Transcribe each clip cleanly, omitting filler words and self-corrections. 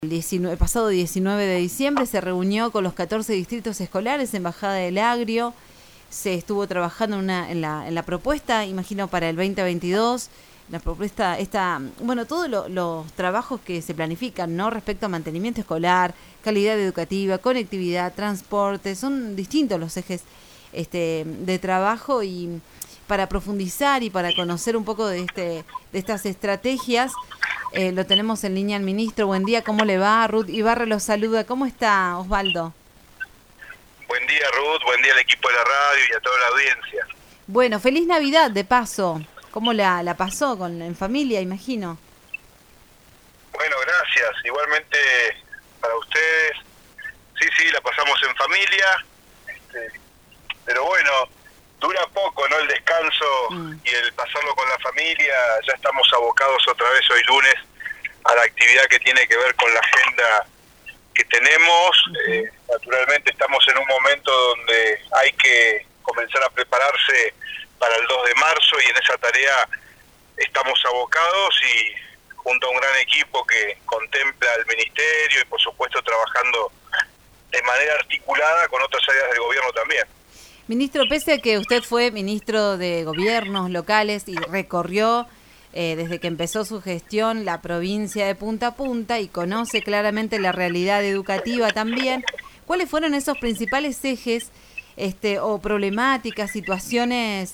El pasado 19 de diciembre se reunió con los 14 distritos escolares en Bajada del Agrio. Se estuvo trabajando en la propuesta, imagino, para el 2022. La propuesta bueno, todos los trabajos que se planifican, ¿no? Respecto a mantenimiento escolar, calidad educativa, conectividad, transporte, son distintos los ejes de trabajo, y para profundizar y para conocer un poco de estas estrategias, lo tenemos en línea al ministro. Buen día, ¿cómo le va? Ruth Ibarra lo saluda. ¿Cómo está, Osvaldo? Buen día, Ruth, buen día al equipo de la radio y a toda la audiencia. Bueno, feliz Navidad, de paso. ¿Cómo la pasó en familia, imagino? Bueno, gracias. Igualmente para ustedes. Sí, la pasamos en familia. Pero bueno, dura poco, ¿no? El descanso y el pasarlo con la familia. Ya estamos abocados otra vez hoy lunes a la actividad que tiene que ver con la agenda que tenemos. Naturalmente estamos en un momento donde hay que comenzar a prepararse para el 2 de marzo y en esa tarea estamos abocados y junto a un gran equipo que contempla el ministerio y por supuesto trabajando de manera articulada con otras áreas del gobierno también. Ministro, pese a que usted fue ministro de gobiernos locales y recorrió desde que empezó su gestión la provincia de punta a punta y conoce claramente la realidad educativa también, ¿cuáles fueron esos principales ejes o problemáticas, situaciones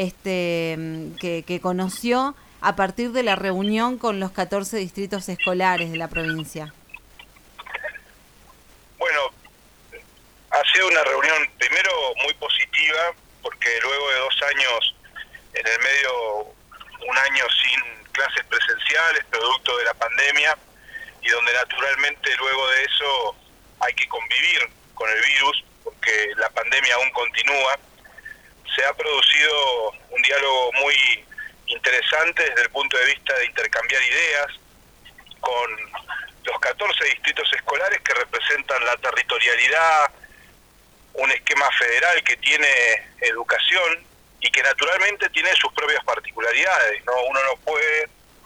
que conoció a partir de la reunión con los 14 distritos escolares de la provincia? Bueno, ha sido una reunión primero muy positiva, porque luego de 2 años, en el medio, un año sin clases presenciales, producto de la pandemia, y donde naturalmente luego de eso hay que convivir con el virus, porque la pandemia aún continúa, se ha producido un diálogo muy interesante desde el punto de vista de intercambiar ideas con los 14 distritos escolares que representan la territorialidad, un esquema federal que tiene educación y que naturalmente tiene sus propias particularidades, ¿no? Uno no puede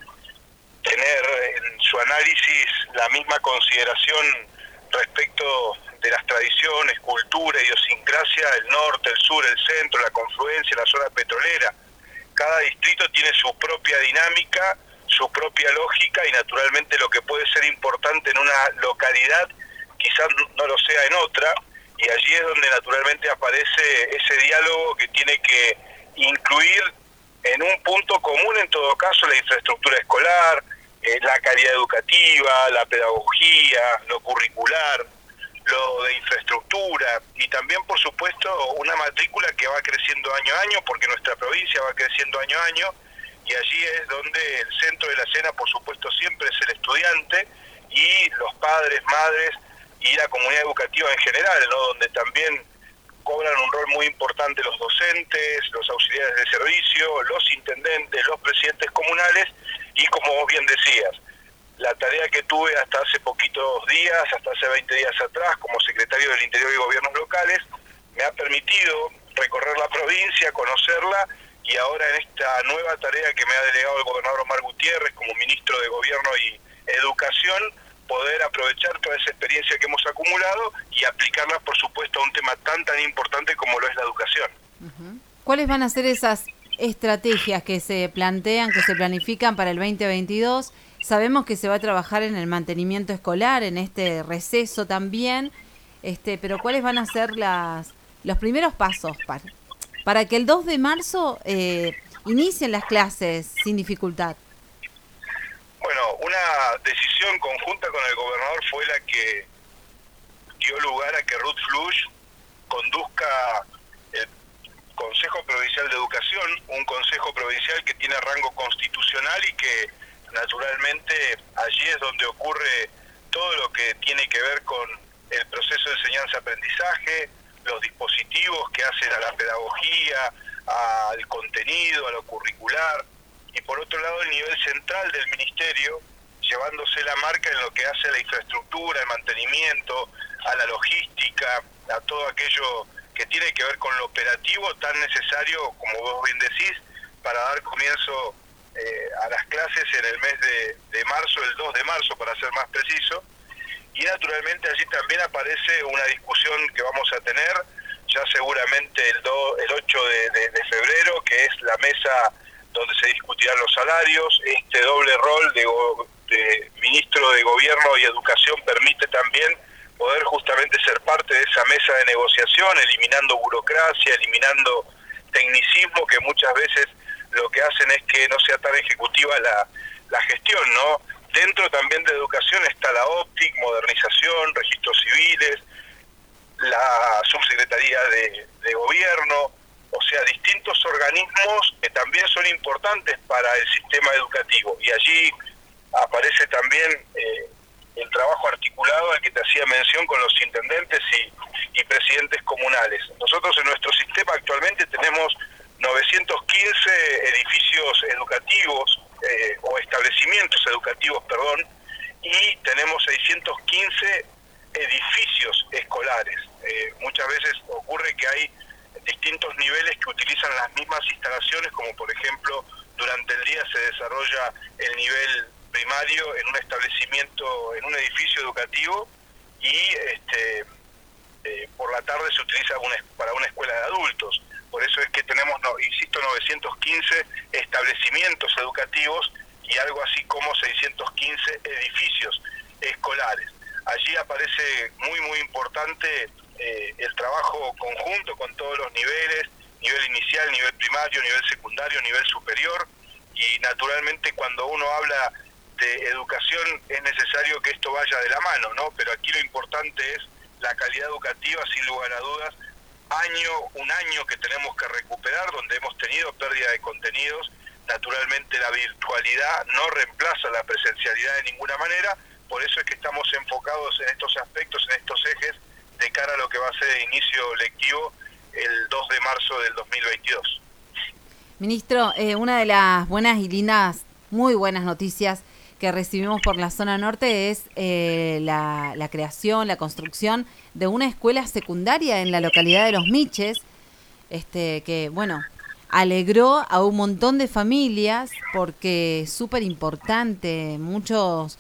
tener en su análisis la misma consideración respecto de las tradiciones, cultura, idiosincrasia del norte, el sur, el centro, la confluencia, la zona petrolera. Cada distrito tiene su propia dinámica, su propia lógica y naturalmente lo que puede ser importante en una localidad quizás no lo sea en otra, y allí es donde naturalmente aparece ese diálogo que tiene que incluir en un punto común en todo caso la infraestructura escolar, la calidad educativa, la pedagogía, lo curricular, lo de infraestructura y también por supuesto una matrícula que va creciendo año a año porque nuestra provincia va creciendo año a año y allí es donde el centro de la escena por supuesto siempre es el estudiante y los padres, madres y la comunidad educativa en general, ¿no? Donde también cobran un rol muy importante los docentes, los auxiliares de servicio, los intendentes, los presidentes comunales y como vos bien decías, la tarea que tuve hasta hace poquitos días, hasta hace 20 días atrás, como secretario del Interior y Gobiernos Locales, me ha permitido recorrer la provincia, conocerla, y ahora en esta nueva tarea que me ha delegado el gobernador Omar Gutiérrez como ministro de Gobierno y Educación, poder aprovechar toda esa experiencia que hemos acumulado y aplicarla, por supuesto, a un tema tan importante como lo es la educación. ¿Cuáles van a ser esas estrategias que se plantean, que se planifican para el 2022? Sabemos que se va a trabajar en el mantenimiento escolar, en este receso también, pero ¿cuáles van a ser los primeros pasos para que el 2 de marzo inicien las clases sin dificultad? Bueno, una decisión conjunta con el gobernador fue la que dio lugar a que Ruth Flush conduzca el Consejo Provincial de Educación, un consejo provincial que tiene rango constitucional y que naturalmente allí es donde ocurre todo lo que tiene que ver con el proceso de enseñanza-aprendizaje, los dispositivos que hacen a la pedagogía, al contenido, a lo curricular, y por otro lado el nivel central del ministerio, llevándose la marca en lo que hace a la infraestructura, el mantenimiento, a la logística, a todo aquello que tiene que ver con lo operativo tan necesario, como vos bien decís, para dar comienzo a las clases en el mes de marzo, el 2 de marzo para ser más preciso, y naturalmente allí también aparece una discusión que vamos a tener ya seguramente el 8 de febrero, que es la mesa donde se discutirán los salarios. Este doble rol de ministro de Gobierno y Educación permite también poder justamente ser parte de esa mesa de negociación, eliminando burocracia, eliminando tecnicismo, que muchas veces lo que hacen es que no sea tan ejecutiva la gestión, ¿no? Dentro también de educación está la OPTIC, modernización, registros civiles, la subsecretaría de Gobierno, o sea, distintos organismos que también son importantes para el sistema educativo. Y allí aparece también el trabajo articulado al que te hacía mención con los intendentes y presidentes comunales. Nosotros en nuestro sistema actualmente tenemos 915 edificios educativos, o establecimientos educativos, perdón, y tenemos 615 edificios escolares. Muchas veces ocurre que hay distintos niveles que utilizan las mismas instalaciones, como por ejemplo durante el día se desarrolla el nivel primario en un establecimiento, en un edificio educativo, y por la tarde se utiliza para una escuela de adultos. Por eso es que tenemos, insisto, 915 establecimientos educativos y algo así como 615 edificios escolares. Allí aparece muy importante el trabajo conjunto con todos los niveles, nivel inicial, nivel primario, nivel secundario, nivel superior, y naturalmente cuando uno habla de educación es necesario que esto vaya de la mano, ¿no? Pero aquí lo importante es la calidad educativa, sin lugar a dudas. Un año que tenemos que recuperar, donde hemos tenido pérdida de contenidos. Naturalmente la virtualidad no reemplaza la presencialidad de ninguna manera, por eso es que estamos enfocados en estos aspectos, en estos ejes, de cara a lo que va a ser el inicio lectivo el 2 de marzo del 2022. Ministro, una de las buenas y lindas, muy buenas noticias que recibimos por la zona norte es la creación, la construcción de una escuela secundaria en la localidad de Los Miches, que, bueno, alegró a un montón de familias porque es súper importante. Muchos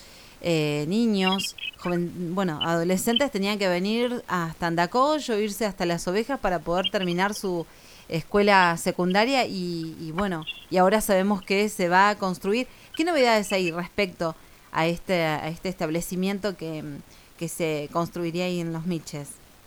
niños, adolescentes tenían que venir hasta Andacollo, irse hasta Las Ovejas para poder terminar su escuela secundaria y ahora sabemos que se va a construir. ¿Qué novedades hay respecto a este establecimiento que se construiría ahí en Los Miches?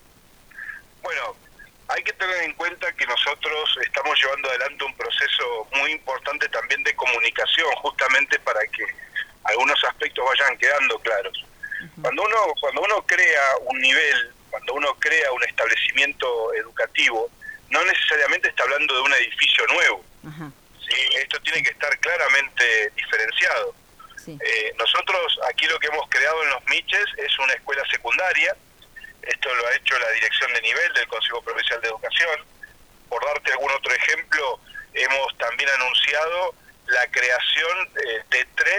Bueno, hay que tener en cuenta que nosotros estamos llevando adelante un proceso muy importante también de comunicación, justamente para que algunos aspectos vayan quedando claros. Uh-huh. Cuando uno crea un nivel, cuando uno crea un establecimiento educativo, no necesariamente está hablando de un edificio nuevo. Uh-huh. ¿Sí? Esto tiene que estar claramente diferenciado. Sí. Nosotros aquí lo que hemos creado en Los Miches es una escuela secundaria. Esto lo ha hecho la dirección de nivel del Consejo Provincial de Educación. Por darte algún otro ejemplo, hemos también anunciado la creación de 3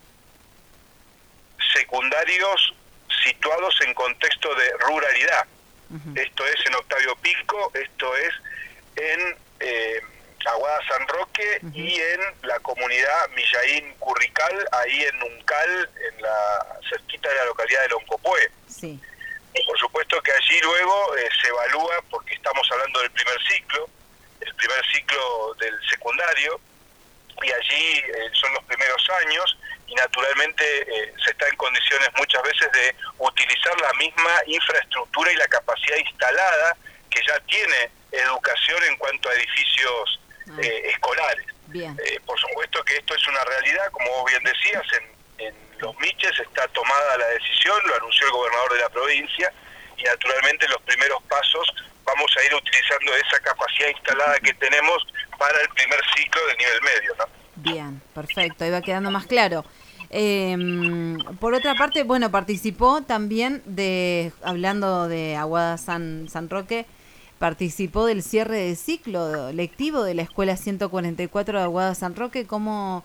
secundarios situados en contexto de ruralidad. Uh-huh. Esto es en Octavio Pisco, esto es en Aguada San Roque, uh-huh, y en la comunidad Millaín Currical, ahí en Uncal, cerquita de la localidad de Loncopué. Sí. Por supuesto que allí luego se evalúa, porque estamos hablando del primer ciclo del secundario, y allí son los primeros años, y naturalmente se está en condiciones muchas veces de utilizar la misma infraestructura y la capacidad instalada que ya tiene educación en cuanto a edificios escolares. Por supuesto que esto es una realidad, como vos bien decías, en Los Miches está tomada la decisión, lo anunció el gobernador de la provincia, y naturalmente en los primeros pasos vamos a ir utilizando esa capacidad instalada que tenemos para el primer ciclo del nivel medio, ¿no? Bien, perfecto, ahí va quedando más claro. Por otra parte, participó también hablando de Aguada San Roque, participó del cierre de ciclo lectivo de la Escuela 144 de Aguada San Roque. ¿Cómo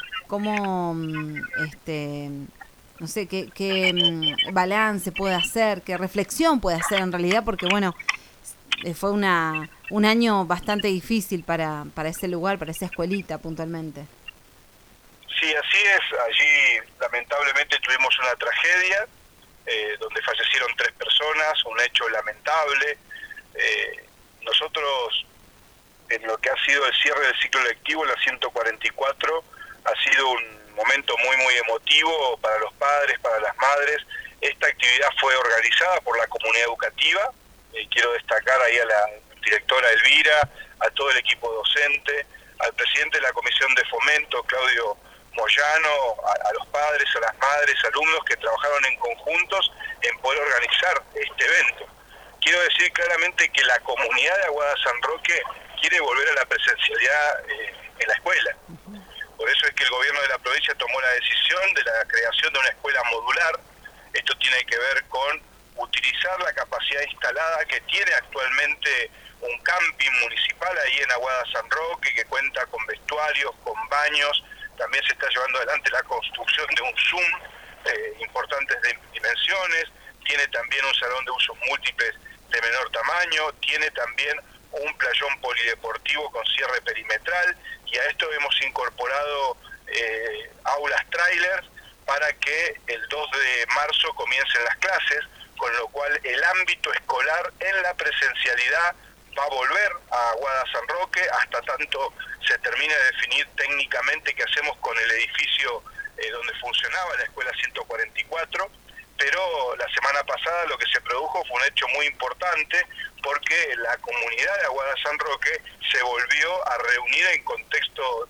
no sé, qué balance puede hacer, qué reflexión puede hacer en realidad? Porque, fue un año bastante difícil para ese lugar, para esa escuelita puntualmente. Sí, así es. Allí lamentablemente tuvimos una tragedia. donde fallecieron 3 personas, un hecho lamentable. Nosotros, en lo que ha sido el cierre del ciclo lectivo en la 144, ha sido un momento muy emotivo para los padres, para las madres. Esta actividad fue organizada por la comunidad educativa. Quiero destacar ahí a la directora Elvira, a todo el equipo docente, al presidente de la Comisión de Fomento, Claudio Moyano, a los padres, a las madres, alumnos que trabajaron en conjuntos en poder organizar este evento. Quiero decir claramente que la comunidad de Aguada San Roque quiere volver a la presencialidad en la escuela. Por eso es que el gobierno de la provincia tomó la decisión de la creación de una escuela modular. Esto tiene que ver con utilizar la capacidad instalada que tiene actualmente un camping municipal ahí en Aguada San Roque, que cuenta con vestuarios, con baños. También se está llevando adelante la construcción de un Zoom importantes de dimensiones. Tiene también un salón de usos múltiples de menor tamaño. Tiene también un playón polideportivo con cierre perimetral, y a esto hemos incorporado aulas trailers para que el 2 de marzo comiencen las clases, con lo cual el ámbito escolar en la presencialidad va a volver a Aguada San Roque hasta tanto se termine de definir técnicamente qué hacemos con el edificio donde funcionaba la escuela 144, pero la semana pasada lo que se produjo fue un hecho muy importante, porque la comunidad de Aguada San Roque se volvió a reunir en contexto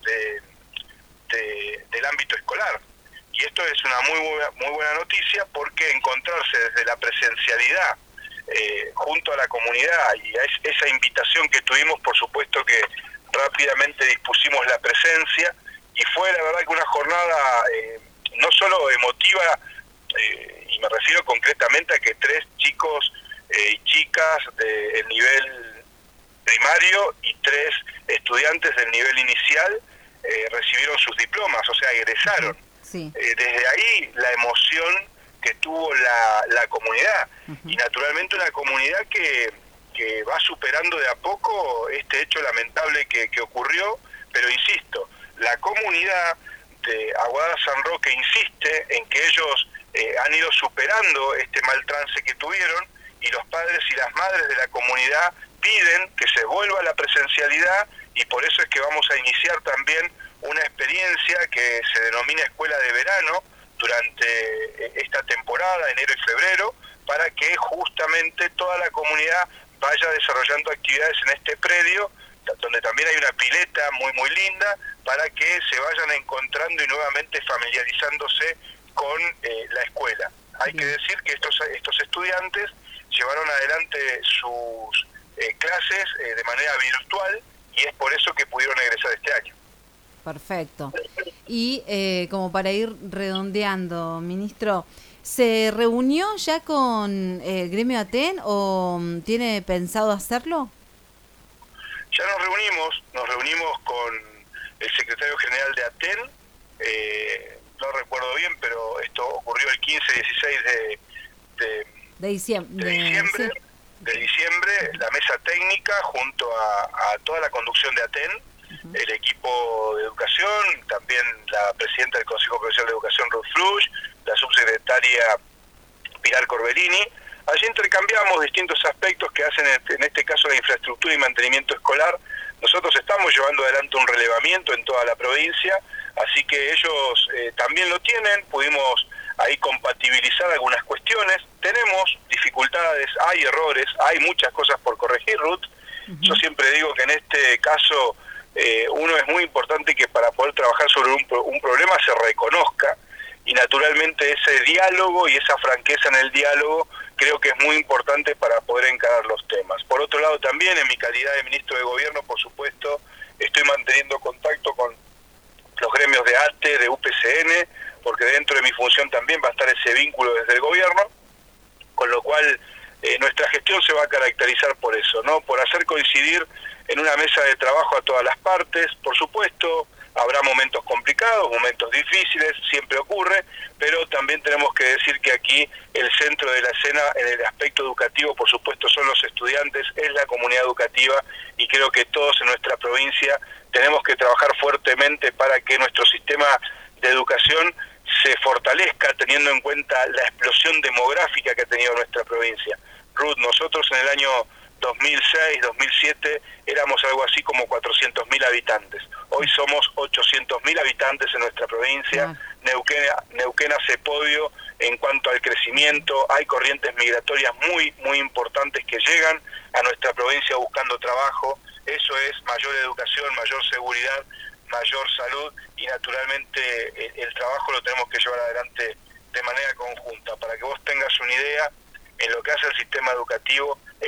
del ámbito escolar. Y esto es una muy buena noticia, porque encontrarse desde la presencialidad junto a la comunidad y a esa invitación que tuvimos, por supuesto que rápidamente dispusimos la presencia, y fue la verdad que una jornada no solo emotiva, y me refiero concretamente a que 3 chicos y chicas del nivel primario y 3 estudiantes del nivel inicial recibieron sus diplomas, o sea, egresaron. Sí. Desde ahí la emoción que tuvo la comunidad, y naturalmente una comunidad que va superando de a poco este hecho lamentable que ocurrió, pero insisto, la comunidad de Aguada San Roque insiste en que ellos han ido superando este mal trance que tuvieron, y los padres y las madres de la comunidad piden que se vuelva a la presencialidad, y por eso es que vamos a iniciar también una experiencia que se denomina Escuela de Verano durante esta temporada, enero y febrero, para que justamente toda la comunidad vaya desarrollando actividades en este predio, donde también hay una pileta muy linda, para que se vayan encontrando y nuevamente familiarizándose con la escuela. Hay que decir que estos estudiantes llevaron adelante sus clases de manera virtual, y es por eso que pudieron egresar este año. Perfecto. Y como para ir redondeando, ministro, ¿se reunió ya con el gremio ATEN o tiene pensado hacerlo? Ya nos reunimos con el secretario general de ATEN, no recuerdo bien, pero esto ocurrió el 15-16 de diciembre, la mesa técnica junto a toda la conducción de ATEN, el equipo de educación, también la presidenta del Consejo Provincial de Educación, Ruth Fluch, la subsecretaria Pilar Corbellini. Allí intercambiamos distintos aspectos que hacen en este caso la infraestructura y mantenimiento escolar. Nosotros estamos llevando adelante un relevamiento en toda la provincia, así que ellos también lo tienen. Pudimos ahí compatibilizar algunas cuestiones. Tenemos dificultades, hay errores, hay muchas cosas por corregir, Ruth. Yo siempre digo que en este caso uno es muy importante que para poder trabajar sobre un problema se reconozca, y naturalmente ese diálogo y esa franqueza en el diálogo creo que es muy importante para poder encarar los temas. Por otro lado, también en mi calidad de ministro de Gobierno, por supuesto, estoy manteniendo contacto con los gremios de ATE, de UPCN, porque dentro de mi función también va a estar ese vínculo desde el Gobierno, con lo cual nuestra gestión se va a caracterizar por eso, ¿no? Por hacer coincidir en una mesa de trabajo a todas las partes. Por supuesto, habrá momentos complicados, momentos difíciles, siempre ocurre, pero también tenemos que decir que aquí el centro de la escena en el aspecto educativo, por supuesto, son los estudiantes, es la comunidad educativa, y creo que todos en nuestra provincia tenemos que trabajar fuertemente para que nuestro sistema de educación se fortalezca teniendo en cuenta la explosión demográfica que ha tenido nuestra provincia. Ruth, nosotros en el año 2006, 2007 éramos algo así como 400.000 habitantes. Hoy somos 800.000 habitantes en nuestra provincia. Neuquén hace podio en cuanto al crecimiento. Hay corrientes migratorias muy importantes que llegan a nuestra provincia buscando trabajo. Eso es mayor educación, mayor seguridad, mayor salud, y naturalmente el trabajo lo tenemos que llevar adelante de manera conjunta. Para que vos tengas una idea, en lo que hace el sistema educativo, el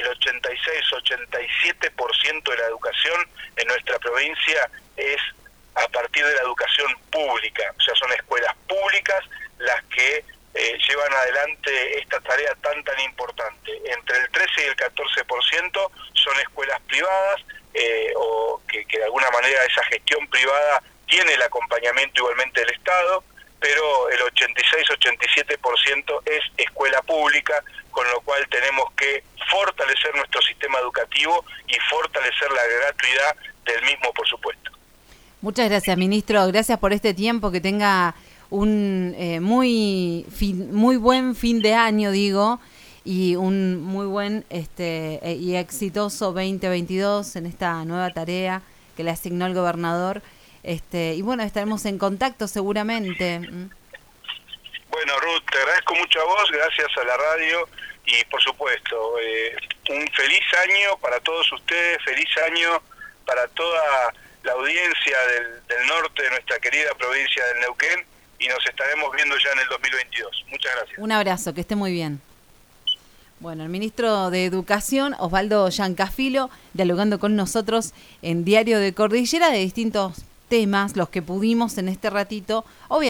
86-87% de la educación en nuestra provincia es a partir de la educación pública, o sea, son escuelas públicas las que llevan adelante esta tarea tan importante. Entre el 13 y el 14% son escuelas privadas, o que de alguna manera esa gestión privada tiene el acompañamiento igualmente del Estado, pero el 86-87% es escuela pública, con lo cual tenemos que fortalecer nuestro sistema educativo y fortalecer la gratuidad del mismo, por supuesto. Muchas gracias, ministro. Gracias por este tiempo. Que tenga un muy buen fin de año, digo, y un muy buen y exitoso 2022 en esta nueva tarea que le asignó el gobernador. Y bueno, estaremos en contacto seguramente. Bueno, Ruth, te agradezco mucho a vos, gracias a la radio, y por supuesto, un feliz año para todos ustedes, feliz año para toda la audiencia del norte de nuestra querida provincia del Neuquén, y nos estaremos viendo ya en el 2022. Muchas gracias. Un abrazo, que esté muy bien. Bueno, el ministro de Educación, Osvaldo Giancafilo, dialogando con nosotros en Diario de Cordillera de distintos temas, los que pudimos en este ratito. Obviamente